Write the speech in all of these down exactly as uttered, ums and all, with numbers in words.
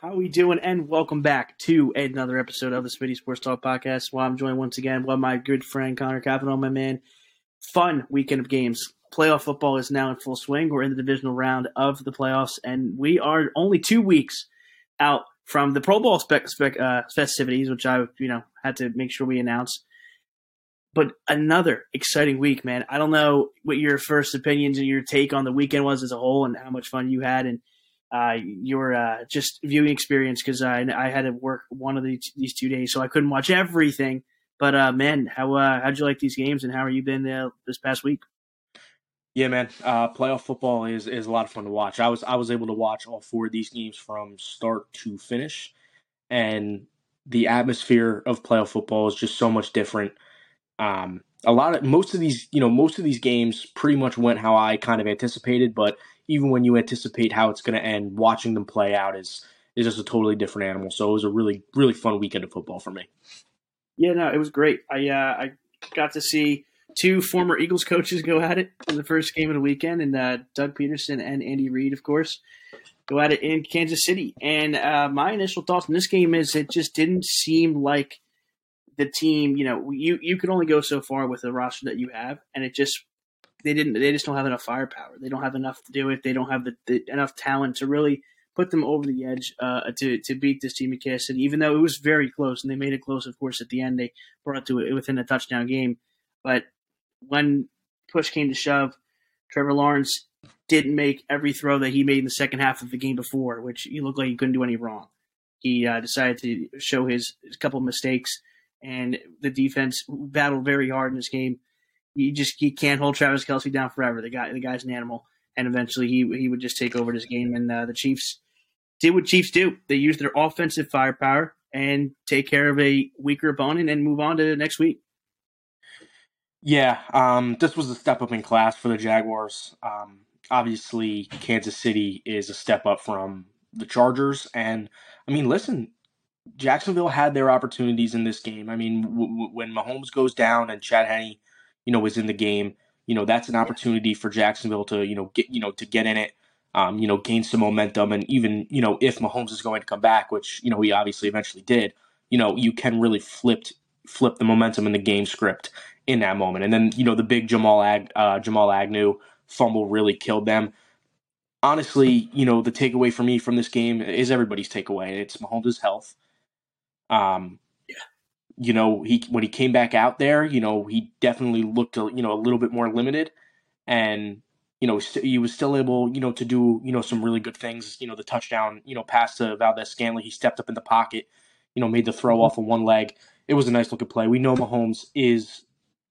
How are we doing? And welcome back to another episode of the Smitty Sports Talk Podcast. Well, I'm joined once again by my good friend Connor Capino, my man. Fun weekend of games. Playoff football is now in full swing. We're in the divisional round of the playoffs, and we are only two weeks out from the Pro Bowl spec, spec, uh, festivities, which I, you know, had to make sure we announce. But another exciting week, man. I don't know what your first opinions and your take on the weekend was as a whole, and how much fun you had, and uh, your uh, just viewing experience, because I, I had to work one of these, these two days, so I couldn't watch everything. But uh, man, how uh, how'd you like these games, and how have you been uh, this past week? Yeah, man. Uh, playoff football is, is a lot of fun to watch. I was I was able to watch all four of these games from start to finish, and the atmosphere of playoff football is just so much different. Um, a lot of most of these, you know, most of these games pretty much went how I kind of anticipated. But even when you anticipate how it's going to end, watching them play out is is just a totally different animal. So it was a really really fun weekend of football for me. Yeah, no, it was great. I uh, I got to see two former Eagles coaches go at it in the first game of the weekend, and uh, Doug Peterson and Andy Reid, of course, go at it in Kansas City. And uh, my initial thoughts on this game is it just didn't seem like the team, you know, you, you could only go so far with the roster that you have, and it just they didn't they just don't have enough firepower. They don't have enough to do it. They don't have the, the enough talent to really put them over the edge uh, to to beat this team in Kansas City, even though it was very close, and they made it close, of course, at the end. They brought it to it within a touchdown game. But when push came to shove, Trevor Lawrence didn't make every throw that he made in the second half of the game before, which he looked like he couldn't do any wrong. He uh, decided to show his, his couple of mistakes, and the defense battled very hard in this game. You just you can't hold Travis Kelce down forever. The guy, the guy's an animal, and eventually he he would just take over this game. And uh, the Chiefs did what Chiefs do. They used their offensive firepower and take care of a weaker opponent and move on to next week. Yeah, um, this was a step up in class for the Jaguars. Um, obviously, Kansas City is a step up from the Chargers. And, I mean, listen, Jacksonville had their opportunities in this game. I mean, w- w- when Mahomes goes down and Chad Henne, you know, is in the game, you know, that's an opportunity for Jacksonville to, you know, get, you know, to get in it, um, you know, gain some momentum. And even, you know, if Mahomes is going to come back, which, you know, he obviously eventually did, you know, you can really flip, flip the momentum in the game script in that moment. And then, you know, the big Jamal Ag, uh, Jamal Agnew fumble really killed them. Honestly, you know, the takeaway for me from this game is everybody's takeaway. It's Mahomes' health. Um, yeah. You know, he when he came back out there, you know, he definitely looked, a, you know, a little bit more limited, and you know, st- he was still able, you know, to do, you know, some really good things. You know, the touchdown, you know, pass to Valdez-Scantling, he stepped up in the pocket, you know, made the throw mm-hmm. off of one leg. It was a nice looking play. We know Mahomes is,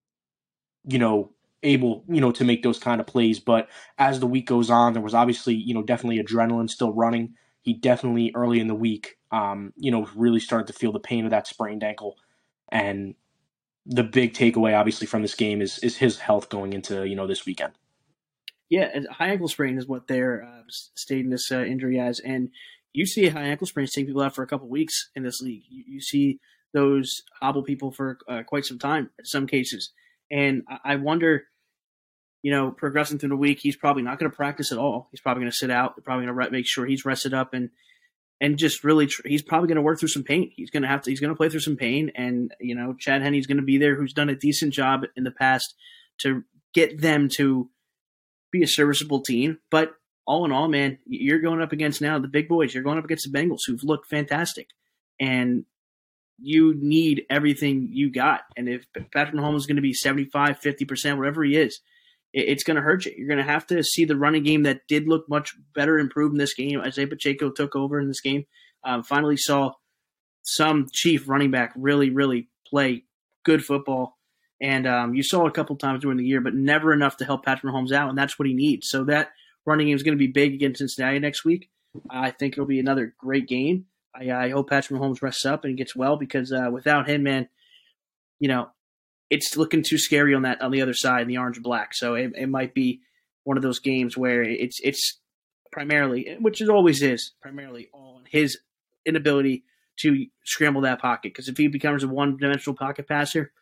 you know, able, you know, to make those kind of plays. But as the week goes on, there was obviously, you know, definitely adrenaline still running. He definitely early in the week, um, you know, really started to feel the pain of that sprained ankle. And the big takeaway, obviously, from this game is is his health going into, you know, this weekend. Yeah, a high ankle sprain is what they're uh, stating this uh, injury as. And you see high ankle sprains take people out for a couple weeks in this league. You, you see those hobble people for uh, quite some time in some cases. And I, I wonder, you know, progressing through the week, he's probably not going to practice at all. He's probably going to sit out. They're probably going to re- make sure he's rested up and and just really, tr- he's probably going to work through some pain. He's going to have to, he's going to play through some pain. And, you know, Chad Henne's going to be there, who's done a decent job in the past to get them to be a serviceable team. But all in all, man, you're going up against now the big boys. You're going up against the Bengals, who've looked fantastic. And you need everything you got. And if Patrick Mahomes is going to be seventy-five, fifty percent, whatever he is, it's going to hurt you. You're going to have to see the running game that did look much better improved in this game. Isaiah Pacheco took over in this game. Um, finally saw some Chief running back really, really play good football. And um, you saw it a couple times during the year, but never enough to help Patrick Mahomes out, and that's what he needs. So that running game is going to be big against Cincinnati next week. I think it'll be another great game. I, I hope Patrick Mahomes rests up and gets well, because uh, without him, man, you know, it's looking too scary on that on the other side in the orange and black. So it, it might be one of those games where it's it's primarily, which it always is, primarily on his inability to scramble that pocket. Because if he becomes a one-dimensional pocket passer,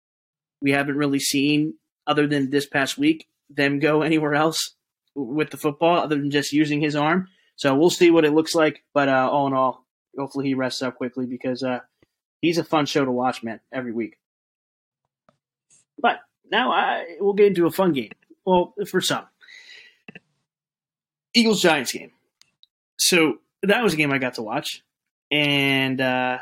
we haven't really seen, other than this past week, them go anywhere else with the football other than just using his arm. So we'll see what it looks like. But uh, all in all, hopefully he rests up quickly because uh, he's a fun show to watch, man, every week. But now I we'll get into a fun game. Well, for some. Eagles-Giants game. So that was a game I got to watch. And uh,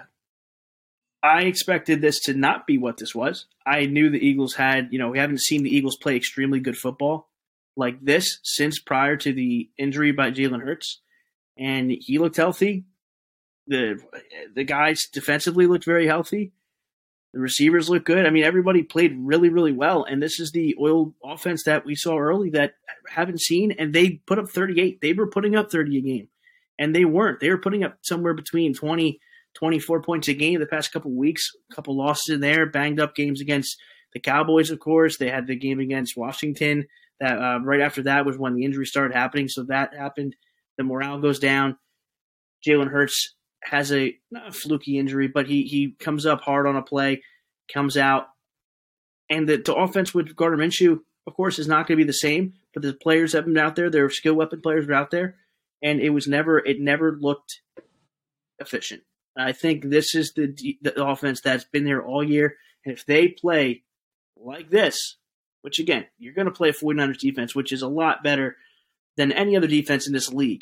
I expected this to not be what this was. I knew the Eagles had, you know, we haven't seen the Eagles play extremely good football like this since prior to the injury by Jalen Hurts. And he looked healthy. The the guys defensively looked very healthy. The receivers looked good. I mean, everybody played really, really well. And this is the oil offense that we saw early that I haven't seen. And they put up thirty-eight. They were putting up thirty a game. And they weren't. They were putting up somewhere between twenty, twenty-four points a game the past couple of weeks. A couple losses in there. Banged up games against the Cowboys, of course. They had the game against Washington. That uh, right after that was when the injury started happening. So that happened. The morale goes down. Jalen Hurts has a, not a fluky injury, but he he comes up hard on a play, comes out. And the, the offense with Gardner Minshew, of course, is not going to be the same. But the players have been out there. Their skill weapon players were out there. And it was never, it never looked efficient. I think this is the, the offense that's been there all year. And if they play like this, which again, you're going to play a 49ers defense, which is a lot better than any other defense in this league.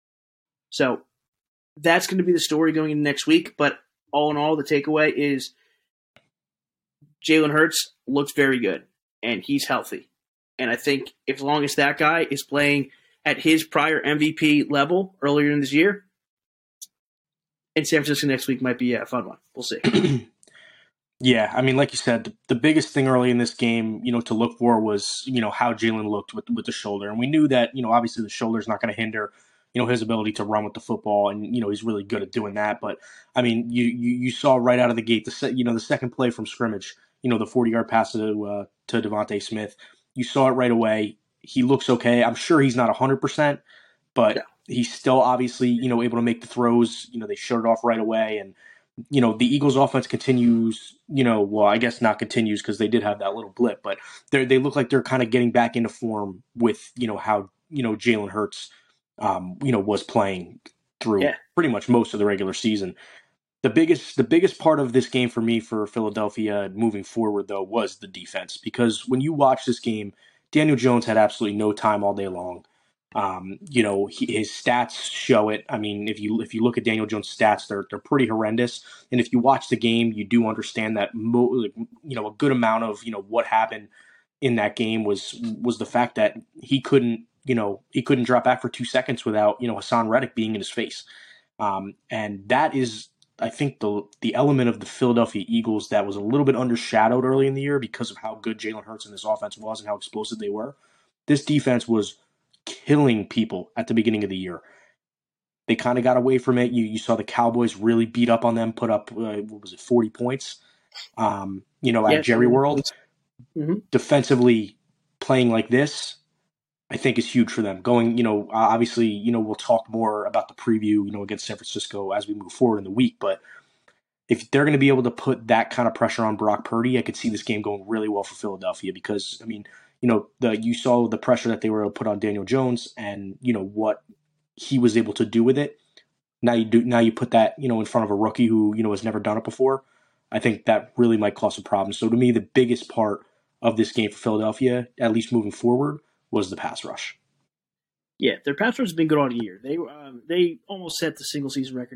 So that's going to be the story going into next week. But all in all, the takeaway is Jalen Hurts looks very good, and he's healthy. And I think as long as that guy is playing at his prior M V P level earlier in this year, in San Francisco next week might be a fun one. We'll see. Yeah, I mean, like you said, the, the biggest thing early in this game, you know, to look for was, you know, how Jalen looked with with the shoulder. And we knew that, you know, obviously the shoulder is not going to hinder, you know, his ability to run with the football. And, you know, he's really good at doing that. But, I mean, you you, you saw right out of the gate, the se- you know, the second play from scrimmage, you know, the forty-yard pass to, uh, to Devontae Smith. You saw it right away. He looks okay. I'm sure he's not one hundred percent, but yeah. He's still obviously, you know, able to make the throws. You know, they shut it off right away. And, you know, the Eagles offense continues, you know, well, I guess not continues because they did have that little blip, but they they look like they're kind of getting back into form with, you know, how, you know, Jalen Hurts, um, you know, was playing through yeah. pretty much most of the regular season. The biggest the biggest part of this game for me for Philadelphia moving forward, though, was the defense, because when you watch this game, Daniel Jones had absolutely no time all day long. Um, you know, he, his stats show it. I mean, if you if you look at Daniel Jones' stats, they're they're pretty horrendous. And if you watch the game, you do understand that mo- you know a good amount of you know what happened in that game was was the fact that he couldn't you know he couldn't drop back for two seconds without you know Hassan Reddick being in his face, um, and that is. I think the the element of the Philadelphia Eagles that was a little bit undershadowed early in the year because of how good Jalen Hurts and this offense was and how explosive they were. This defense was killing people at the beginning of the year. They kind of got away from it. You you saw the Cowboys really beat up on them, put up, uh, what was it, forty points, um, you know, at yeah, Jerry World. Mm-hmm. Defensively playing like this, I think is huge for them. Going, you know, obviously, you know, we'll talk more about the preview, you know, against San Francisco as we move forward in the week. But if they're going to be able to put that kind of pressure on Brock Purdy, I could see this game going really well for Philadelphia because, I mean, you know, the you saw the pressure that they were able to put on Daniel Jones and, you know, what he was able to do with it. Now you do now you put that, you know, in front of a rookie who, you know, has never done it before. I think that really might cause some problems. So to me, the biggest part of this game for Philadelphia, at least moving forward, was the pass rush. Yeah, their pass rush has been good all year. They um, they almost set the single season record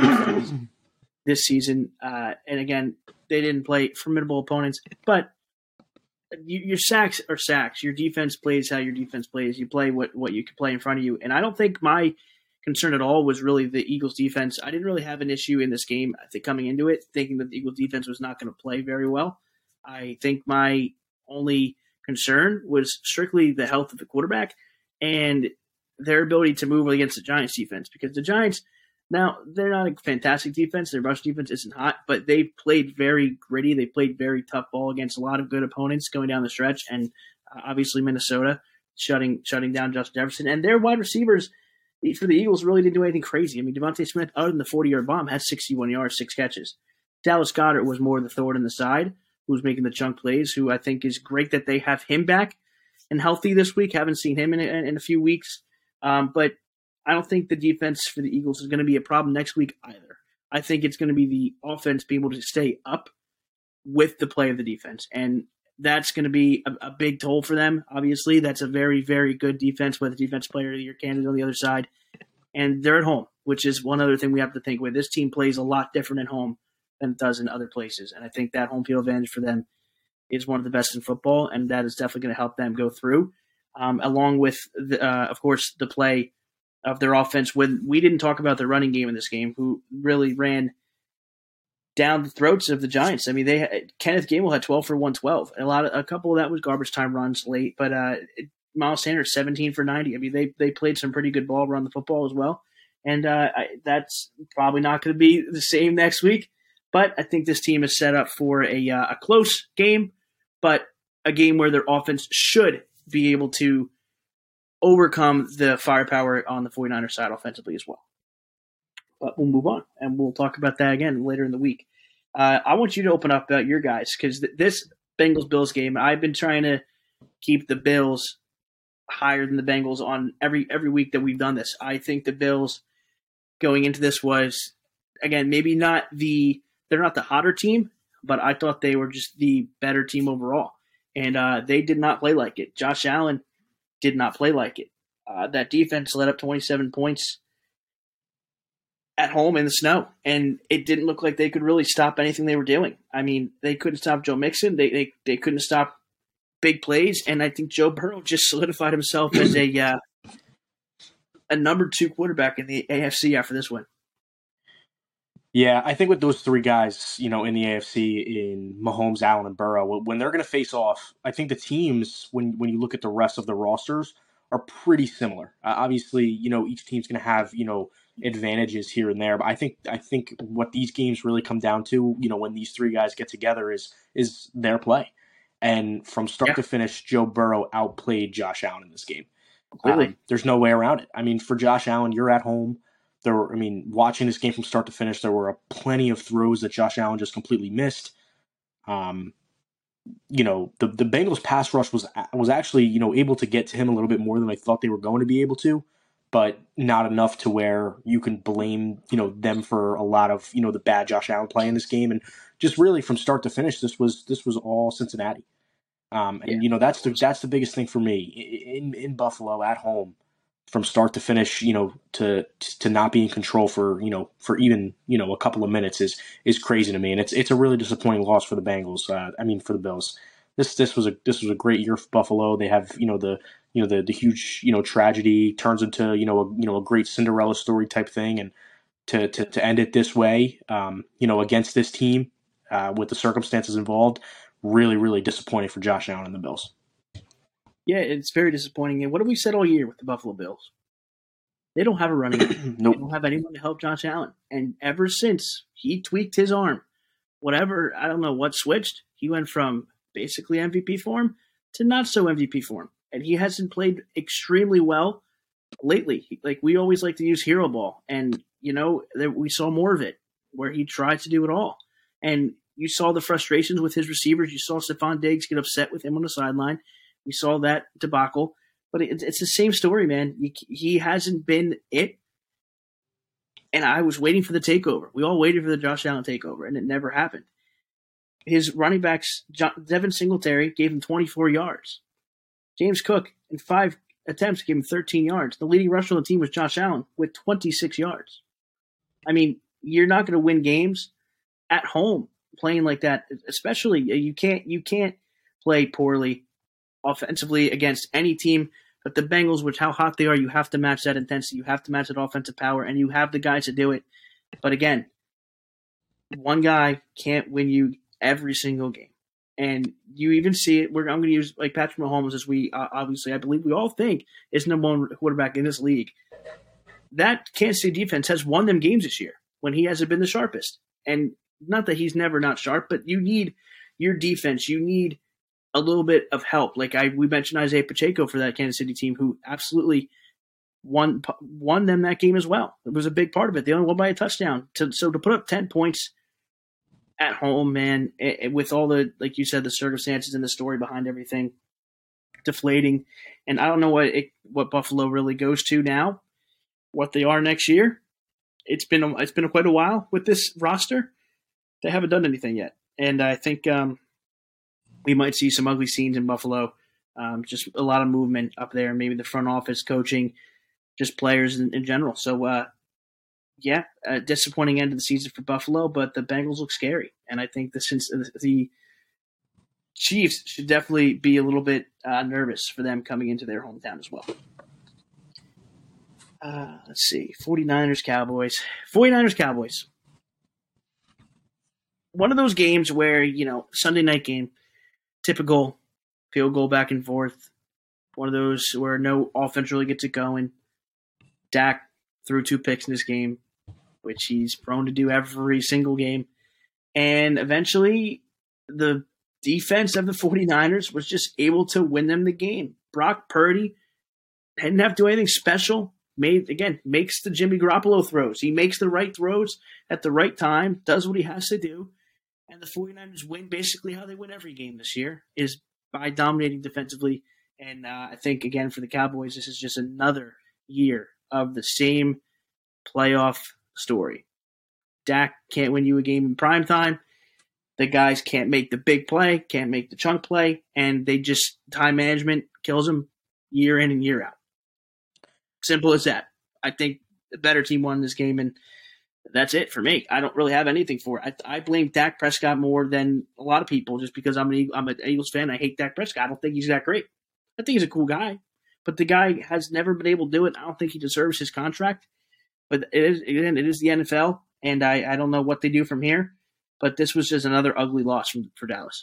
in this season. Uh, and again, they didn't play formidable opponents, but you, your sacks are sacks. Your defense plays how your defense plays. You play what, what you can play in front of you. And I don't think my concern at all was really the Eagles defense. I didn't really have an issue in this game, I think, coming into it, thinking that the Eagles defense was not going to play very well. I think my only concern was strictly the health of the quarterback and their ability to move against the Giants defense, because the Giants, now they're not a fantastic defense. Their rush defense isn't hot, but they played very gritty. They played very tough ball against a lot of good opponents going down the stretch. And uh, obviously Minnesota shutting, shutting down Justin Jefferson, and their wide receivers for the Eagles really didn't do anything crazy. I mean, Devontae Smith, other than the forty-yard bomb, had sixty-one yards, six catches. Dallas Goedert was more the thorn in the side, who's making the chunk plays, who I think is great that they have him back and healthy this week. Haven't seen him in a, in a few weeks. Um, but I don't think the defense for the Eagles is going to be a problem next week either. I think it's going to be the offense being able to stay up with the play of the defense. And that's going to be a, a big toll for them. Obviously, that's a very, very good defense with a defense player of the year candidate on the other side. And they're at home, which is one other thing we have to think with. This team plays a lot different at home than it does in other places. And I think that home field advantage for them is one of the best in football, and that is definitely going to help them go through, um, along with, the, uh, of course, the play of their offense. When we didn't talk about the running game in this game, who really ran down the throats of the Giants. I mean, they had, Kenneth Gainwell had twelve for one twelve. A lot of a couple of that was garbage time runs late, but uh, Miles Sanders seventeen for ninety. I mean, they they played some pretty good ball around the football as well, and uh, I, that's probably not going to be the same next week. But I think this team is set up for a uh, a close game, but a game where their offense should be able to overcome the firepower on the 49ers side offensively as well. But we'll move on, and we'll talk about that again later in the week. Uh, I want you to open up about your guys, because th- this Bengals-Bills game, I've been trying to keep the Bills higher than the Bengals on every every week that we've done this. I think the Bills going into this was, again, maybe not the they're not the hotter team, but I thought they were just the better team overall, and uh, they did not play like it. Josh Allen did not play like it. Uh, that defense led up twenty-seven points at home in the snow, and it didn't look like they could really stop anything they were doing. I mean, they couldn't stop Joe Mixon. They they, they couldn't stop big plays, and I think Joe Burrow just solidified himself as a uh, a number two quarterback in the A F C after this win. Yeah, I think with those three guys, you know, in the A F C, in Mahomes, Allen, and Burrow, when they're going to face off, I think the teams, when when you look at the rest of the rosters, are pretty similar. Uh, obviously, you know, each team's going to have, you know, advantages here and there, but I think I think what these games really come down to, you know, when these three guys get together, is is their play. And from start yeah. to finish, Joe Burrow outplayed Josh Allen in this game. Completely. Um, there's no way around it. I mean, for Josh Allen, you're at home. There were, I mean, watching this game from start to finish, there were a plenty of throws that Josh Allen just completely missed. Um, you know, the the Bengals pass rush was was actually, you know, able to get to him a little bit more than I thought they were going to be able to, but not enough to where you can blame, you know, them for a lot of, you know, the bad Josh Allen play in this game. And just really from start to finish, this was this was all Cincinnati. Um, and yeah. you know, that's the that's the biggest thing for me in in Buffalo at home. From start to finish, you know, to to not be in control for, you know, for even, you know, a couple of minutes is is crazy to me, and it's it's a really disappointing loss for the Bengals. Uh, I mean, for the Bills. This this was a this was a great year for Buffalo. They have, you know, the you know the the huge, you know, tragedy turns into, you know, a, you know a great Cinderella story type thing, and to to to end it this way, um, you know, against this team uh, with the circumstances involved, really really disappointing for Josh Allen and the Bills. Yeah, it's very disappointing. And what have we said all year with the Buffalo Bills? They don't have a running game. Nope. They don't have anyone to help Josh Allen. And ever since he tweaked his arm, whatever, I don't know what switched, he went from basically M V P form to not so M V P form. And he hasn't played extremely well lately. Like, we always like to use hero ball. And, you know, we saw more of it where he tried to do it all. And you saw the frustrations with his receivers. You saw Stephon Diggs get upset with him on the sideline. We saw that debacle, but it, it's the same story, man. He, he hasn't been it, and I was waiting for the takeover. We all waited for the Josh Allen takeover, and it never happened. His running backs, John, Devin Singletary, gave him twenty-four yards. James Cook, in five attempts, gave him thirteen yards. The leading rusher on the team was Josh Allen with twenty-six yards. I mean, you're not going to win games at home playing like that, especially you can't you can't play poorly offensively against any team, but the Bengals, which how hot they are, you have to match that intensity. You have to match that offensive power, and you have the guys to do it. But again, one guy can't win you every single game. And you even see it. We're, I'm going to use like Patrick Mahomes, as we uh, obviously, I believe we all think is number one quarterback in this league. That Kansas City defense has won them games this year when he hasn't been the sharpest. And not that he's never not sharp, but you need your defense. You need a little bit of help. Like I, we mentioned Isaiah Pacheco for that Kansas City team, who absolutely won won them that game as well. It was a big part of it. They only won by a touchdown. To, so to put up ten points at home, man, it, with all the, like you said, the circumstances and the story behind everything, deflating. And I don't know what it, what Buffalo really goes to now. what they are next year, it's been a, it's been a, quite a while with this roster. They haven't done anything yet, and I think um, we might see some ugly scenes in Buffalo. Um, just a lot of movement up there, maybe the front office, coaching, just players in, in general. So, uh, yeah, a disappointing end of the season for Buffalo, but the Bengals look scary, and I think the since the Chiefs should definitely be a little bit uh, nervous for them coming into their hometown as well. Uh, let's see, 49ers, Cowboys. 49ers, Cowboys. One of those games where, you know, Sunday night game, typical field goal back and forth. One of those where no offense really gets it going. Dak threw two picks in this game, which he's prone to do every single game. And eventually, the defense of the 49ers was just able to win them the game. Brock Purdy didn't have to do anything special. Made again, makes the Jimmy Garoppolo throws. He makes the right throws at the right time, does what he has to do. And the 49ers win basically how they win every game this year, is by dominating defensively. And uh, I think, again, for the Cowboys, this is just another year of the same playoff story. Dak can't win you a game in prime time. The guys can't make the big play, can't make the chunk play, and they just, time management kills them year in and year out. Simple as that. I think the better team won this game, and that's it for me. I don't really have anything for it. I, I blame Dak Prescott more than a lot of people just because I'm an, I'm an Eagles fan. I hate Dak Prescott. I don't think he's that great. I think he's a cool guy, but the guy has never been able to do it. I don't think he deserves his contract. But it is, again, it is the N F L, and I, I don't know what they do from here. But this was just another ugly loss from, for Dallas.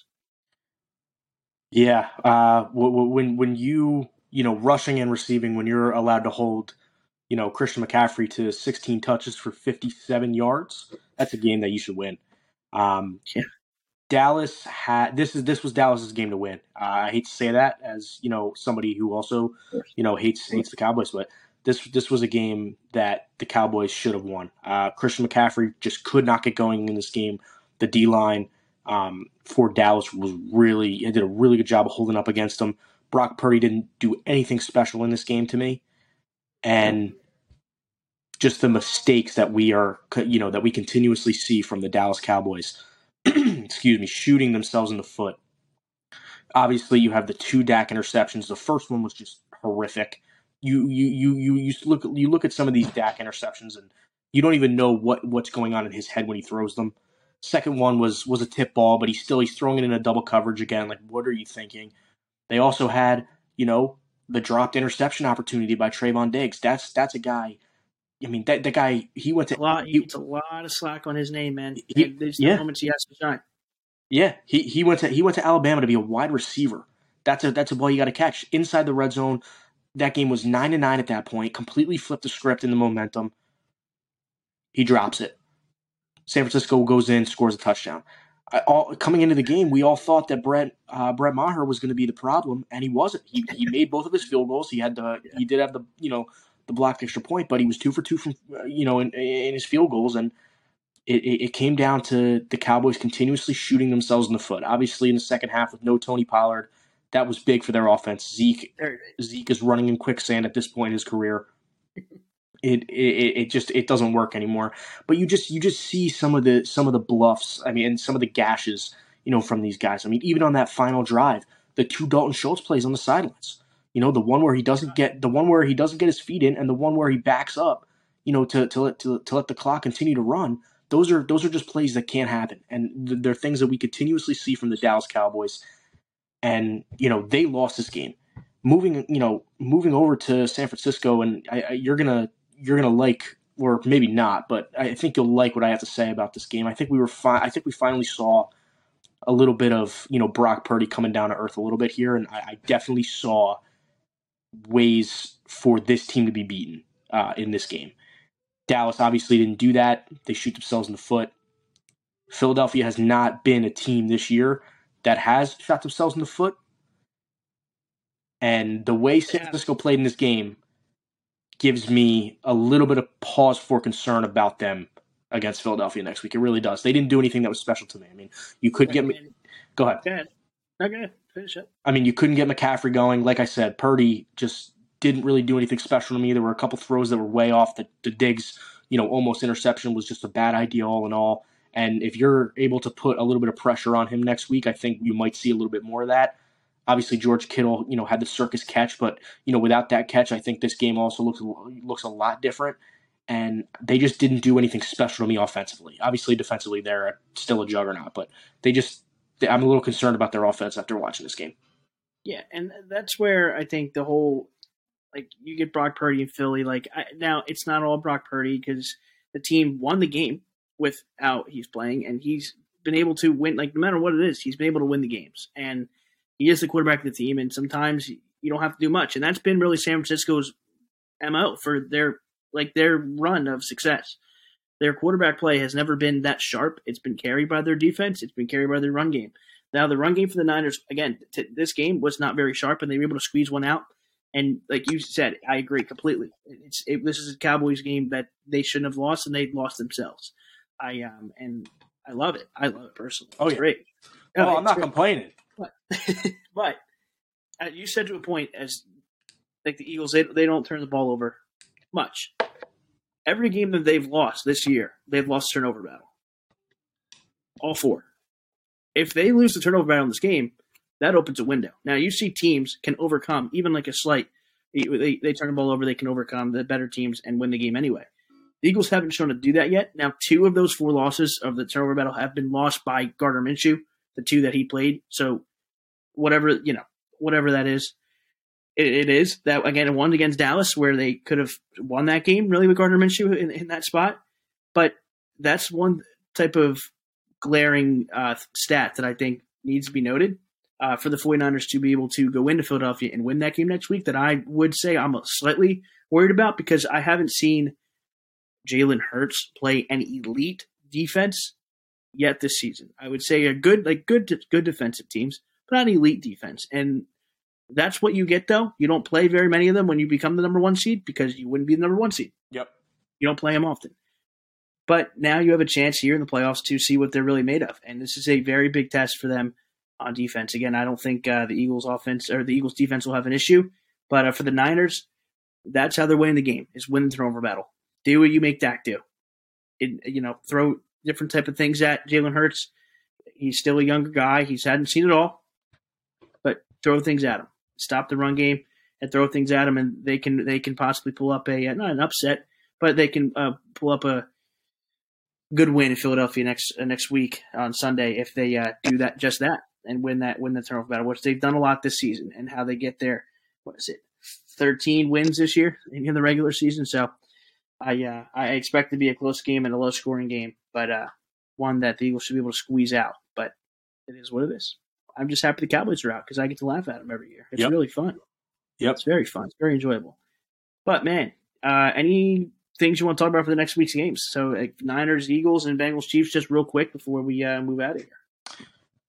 Yeah, uh, when when you you know rushing and receiving, when you're allowed to hold, you know Christian McCaffrey to sixteen touches for fifty-seven yards, that's a game that you should win. Um, yeah. Dallas had this is this was Dallas's game to win. Uh, I hate to say that as you know somebody who also you know hates hates the Cowboys, but this this was a game that the Cowboys should have won. Uh, Christian McCaffrey just could not get going in this game. The D-line um, for Dallas was really – it did a really good job of holding up against them. Brock Purdy didn't do anything special in this game to me. And just the mistakes that we are – you know, that we continuously see from the Dallas Cowboys, excuse me, shooting themselves in the foot. Obviously, you have the two Dak interceptions. The first one was just horrific. You you you you you look you look at some of these Dak interceptions, and you don't even know what, what's going on in his head when he throws them. Second one was was a tip ball, but he's still he's throwing it in a double coverage again. Like, what are you thinking? They also had, you know, the dropped interception opportunity by Trayvon Diggs. That's that's a guy. I mean, that that guy he went to a lot. He, it's a lot of slack on his name, man. He, and there's yeah. the moments he has to shine. Yeah, he he went to he went to Alabama to be a wide receiver. That's a that's a ball you got to catch inside the red zone. That game was nine to nine at that point. Completely flipped the script in the momentum. He drops it. San Francisco goes in, scores a touchdown. I, all, coming into the game, we all thought that Brett uh, Brett Maher was going to be the problem, and he wasn't. He he made both of his field goals. He had the he did have the you know the blocked extra point, but he was two for two from you know in, in his field goals, and it, it, it came down to the Cowboys continuously shooting themselves in the foot. Obviously, in the second half with no Tony Pollard, that was big for their offense. Zeke Zeke is running in quicksand at this point in his career. It, it it just it doesn't work anymore. But you just you just see some of the some of the bluffs. I mean, and some of the gashes, you know, from these guys. I mean, even on that final drive, the two Dalton Schultz plays on the sidelines. You know, the one where he doesn't get the one where he doesn't get his feet in, and the one where he backs up. You know, to to let to, to let the clock continue to run. Those are those are just plays that can't happen, and they're things that we continuously see from the Dallas Cowboys. And you know, they lost this game. Moving you know moving over to San Francisco, and I, I, you're gonna. You're gonna like, or maybe not, but I think you'll like what I have to say about this game. I think we were fi- I think we finally saw a little bit of you know Brock Purdy coming down to earth a little bit here, and I, I definitely saw ways for this team to be beaten uh, in this game. Dallas obviously didn't do that; they shoot themselves in the foot. Philadelphia has not been a team this year that has shot themselves in the foot, and the way San Francisco played in this game gives me a little bit of pause for concern about them against Philadelphia next week. It really does. They didn't do anything that was special to me. I mean, you could get me. Go ahead. Go ahead. No, go ahead. Finish it. I mean, you couldn't get McCaffrey going. Like I said, Purdy just didn't really do anything special to me. There were a couple throws that were way off. The, the Diggs, you know, almost interception was just a bad idea all in all. And if you're able to put a little bit of pressure on him next week, I think you might see a little bit more of that. Obviously, George Kittle, you know, had the circus catch, but, you know, without that catch, I think this game also looks looks a lot different. And they just didn't do anything special to me offensively. Obviously, defensively, they're still a juggernaut, but they just – I'm a little concerned about their offense after watching this game. Yeah, and that's where I think the whole – like, you get Brock Purdy in Philly. Like, I, now, it's not all Brock Purdy because the team won the game with how he's playing, and he's been able to win – like, no matter what it is, he's been able to win the games. And he is the quarterback of the team, and sometimes you don't have to do much. And that's been really San Francisco's M O for their – like their run of success. Their quarterback play has never been that sharp. It's been carried by their defense. It's been carried by their run game. Now, the run game for the Niners, again, t- this game was not very sharp, and they were able to squeeze one out. And like you said, I agree completely. It's it, this is a Cowboys game that they shouldn't have lost, and they lost themselves. I um and I love it. I love it personally. It's oh, yeah. great. Oh, No, I'm not great. complaining. But, but uh, you said to a point, as like the Eagles, they they don't turn the ball over much. Every game that they've lost this year, they've lost turnover battle. All four. If they lose the turnover battle in this game, that opens a window. Now, you see teams can overcome, even like a slight, they, they turn the ball over, they can overcome the better teams and win the game anyway. The Eagles haven't shown to do that yet. Now, two of those four losses of the turnover battle have been lost by Gardner Minshew, the two that he played. So, whatever, you know, whatever that is. It is that, again, one against Dallas where they could have won that game really with Gardner Minshew in, in that spot. But that's one type of glaring uh, stat that I think needs to be noted uh, for the 49ers to be able to go into Philadelphia and win that game next week that I would say I'm slightly worried about because I haven't seen Jalen Hurts play an elite defense yet this season. I would say a good, like good, good defensive teams, but not an elite defense. And that's what you get, though. You don't play very many of them when you become the number one seed because you wouldn't be the number one seed. Yep. You don't play them often. But now you have a chance here in the playoffs to see what they're really made of. And this is a very big test for them on defense. Again, I don't think uh, the Eagles offense or the Eagles defense will have an issue. But uh, for the Niners, that's how they're winning the game, is win the turnover battle. Do what you make Dak do. It, you know, throw different type of things at Jalen Hurts. He's still a younger guy. He hasn't seen it all. But throw things at him. Stop the run game and throw things at them, and they can they can possibly pull up a not an upset, but they can uh, pull up a good win in Philadelphia next uh, next week on Sunday if they uh, do that just that and win that win the turnover battle, which they've done a lot this season, and how they get their what is it thirteen wins this year in the regular season. So I uh, I expect it to be a close game and a low scoring game, but uh, one that the Eagles should be able to squeeze out. But it is what it is. I'm just happy the Cowboys are out because I get to laugh at them every year. It's yep. really fun. Yep. It's very fun. It's very enjoyable. But, man, uh, any things you want to talk about for the next week's games? So, like, Niners, Eagles, and Bengals, Chiefs, just real quick before we uh, move out of here.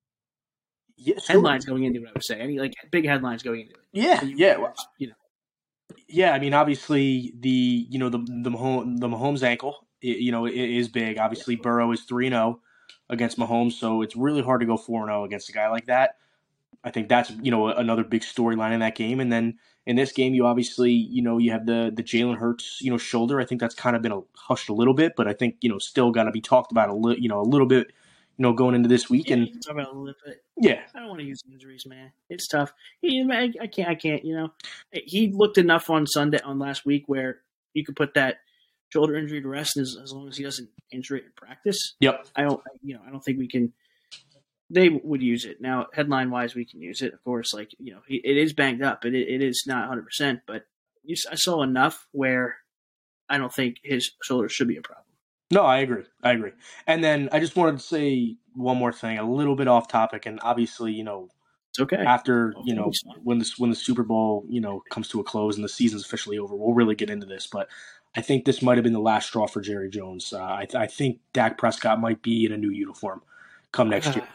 Yeah, sure. Headlines going into it, I would say. Any, like, big headlines going into it. Yeah, you, yeah. Well, you know. Yeah, I mean, obviously, the, you know, the the Mahomes, the Mahomes ankle, you know, is big. Obviously, yeah. Burrow is three and oh against Mahomes, so it's really hard to go four and oh against a guy like that. I think that's, you know, another big storyline in that game. And then in this game, you obviously, you know, you have the the Jalen Hurts, you know, shoulder. I think that's kind of been a, hushed a little bit, but I think, you know, still got to be talked about a little, you know, a little bit, you know, going into this week. Yeah, and you can talk about it a little bit. Yeah, I don't want to use injuries, man. It's tough. He, I, I can't. I can't. You know, he looked enough on Sunday on last week where you could put that shoulder injury to rest as, as long as he doesn't injure it in practice. Yep. I don't. You know, I don't think we can. They would use it now. Headline wise, we can use it. Of course, like you know, it is banged up. It it is not one hundred percent, but you, I saw enough where I don't think his shoulder should be a problem. No, I agree. I agree. And then I just wanted to say one more thing, a little bit off topic, and obviously, you know, it's okay. After you know when this when the Super Bowl you know comes to a close and the season's officially over, we'll really get into this. But I think this might have been the last straw for Jerry Jones. Uh, I, I think Dak Prescott might be in a new uniform come next year.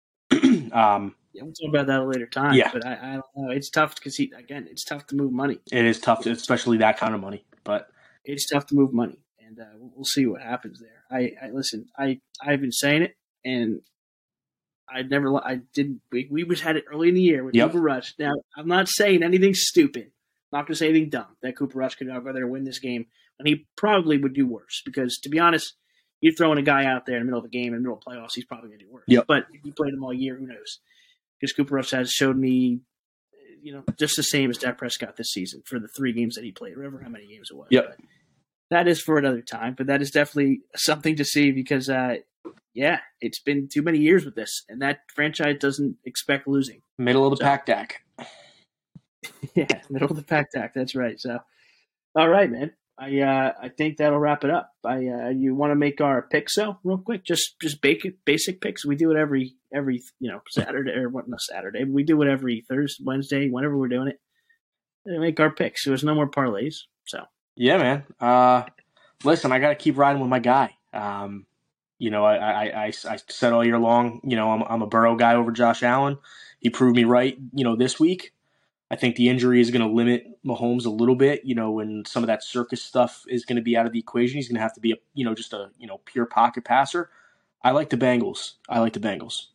um, yeah, we'll talk about that at a later time. Yeah. But I, I don't know. It's tough because he again, it's tough to move money. It is tough, especially that kind of money. But it's tough to move money, and uh, we'll see what happens there. I, I listen. I I've been saying it, and I never. I didn't. We, we was had it early in the year with yep. Cooper Rush. Now I'm not saying anything stupid. not going to say anything dumb, that Cooper Rush could go there to win this game, and he probably would do worse because, to be honest, you're throwing a guy out there in the middle of a game, in the middle of playoffs, he's probably going to do worse. Yep. But if you played him all year, who knows? Because Cooper Rush has showed me, you know, just the same as Dak Prescott this season for the three games that he played, whatever how many games it was. Yep. But that is for another time, but that is definitely something to see because, uh, yeah, it's been too many years with this, and that franchise doesn't expect losing. Middle of the So, pack, Dak. Yeah, middle of the pack, Dak. That's right. So, all right, man. I uh, I think that'll wrap it up. I uh, you want to make our picks though, real quick? Just just basic basic picks. We do it every every you know Saturday or what? Not Saturday. We do it every Thursday, Wednesday, whenever we're doing it. And make our picks. So there's no more parlays. So yeah, man. Uh, listen, I got to keep riding with my guy. Um, you know, I, I I I said all year long. You know, I'm I'm a Burrow guy over Josh Allen. He proved me right. You know, this week. I think the injury is going to limit Mahomes a little bit, you know, when some of that circus stuff is going to be out of the equation. He's going to have to be, a, you know, just a, you know, pure pocket passer. I like the Bengals. I like the Bengals.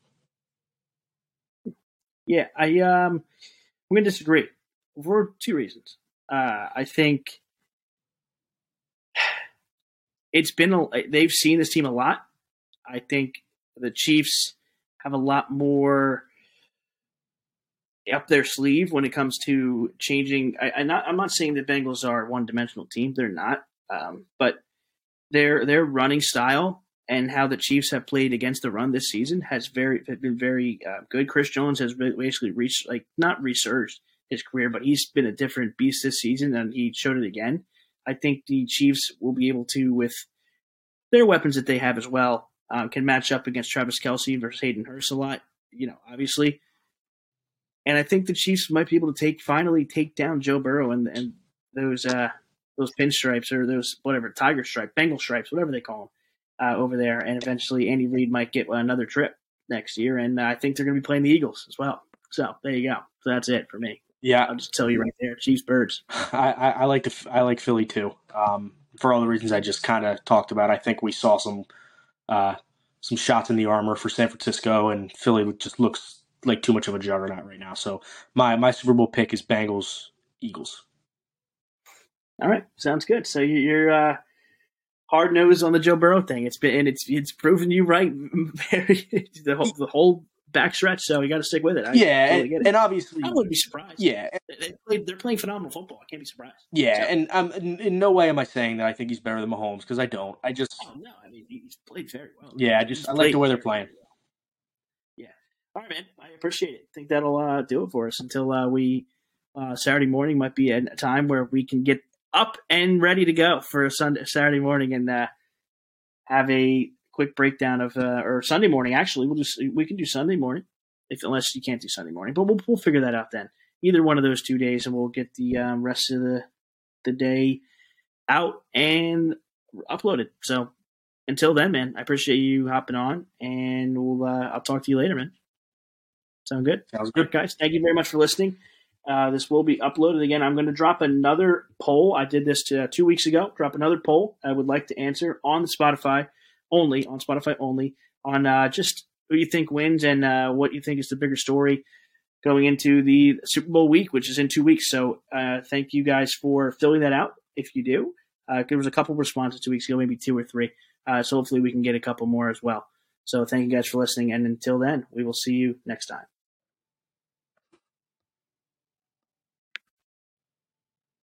Yeah, I, um, I'm going to disagree for two reasons. Uh, I think it's been, a, they've seen this team a lot. I think the Chiefs have a lot more up their sleeve when it comes to changing. I, I'm not. I'm not saying the Bengals are a one-dimensional team. They're not. Um, but their their running style and how the Chiefs have played against the run this season has very has been very uh, good. Chris Jones has basically reached like not resurged his career, but he's been a different beast this season, and he showed it again. I think the Chiefs will be able to, with their weapons that they have as well, uh, can match up against Travis Kelce versus Hayden Hurst a lot. You know, obviously. And I think the Chiefs might be able to take finally take down Joe Burrow and, and those uh, those pinstripes or those whatever tiger stripe, Bengal stripes, whatever they call them uh, over there. And eventually, Andy Reid might get another trip next year, and uh, I think they're going to be playing the Eagles as well. So there you go. So that's it for me. Yeah, I'll just tell you right there, Chiefs birds. I, I, I like the I like Philly too. Um, for all the reasons I just kind of talked about, I think we saw some uh, some shots in the armor for San Francisco, and Philly just looks like too much of a juggernaut right now. So my my Super Bowl pick is Bengals Eagles. All right, sounds good. So you're uh, hard nosed on the Joe Burrow thing. It's been and it's it's proven you right very the whole the whole backstretch. So you got to stick with it. I yeah, totally and, and obviously I wouldn't be surprised. Yeah, they play, they're playing phenomenal football. I can't be surprised. Yeah, so, and um, in, in no way am I saying that I think he's better than Mahomes because I don't. I just oh no, I mean he's played very well. Yeah, I just he's I like the way they're playing. Yeah. All right, man. I appreciate it. I think that'll uh, do it for us until uh, we uh, Saturday morning might be a time where we can get up and ready to go for a Sunday Saturday morning and uh, have a quick breakdown of uh, or Sunday morning. Actually, we'll just we can do Sunday morning if unless you can't do Sunday morning, but we'll we'll figure that out then. Either one of those two days, and we'll get the um, rest of the the day out and uploaded. So until then, man, I appreciate you hopping on, and we'll uh, I'll talk to you later, man. Sound good? Sounds good, right, guys. Thank you very much for listening. Uh, this will be uploaded again. I'm going to drop another poll. I did this to, uh, two weeks ago. Drop another poll I would like to answer on the Spotify only, on Spotify only, on uh, just who you think wins and uh, what you think is the bigger story going into the Super Bowl week, which is in two weeks. So uh, thank you guys for filling that out if you do. Uh, there was a couple responses two weeks ago, maybe two or three. Uh, so hopefully we can get a couple more as well. So thank you guys for listening. And until then, we will see you next time.